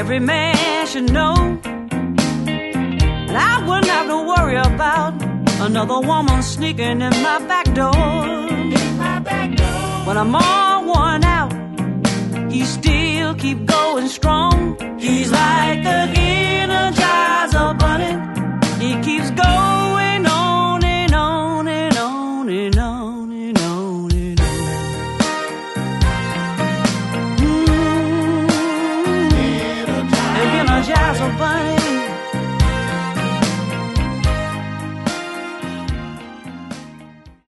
every man should know. And I wouldn't have to worry about another woman sneaking in my back door. When I'm all worn out, he still keep going strong. He's like a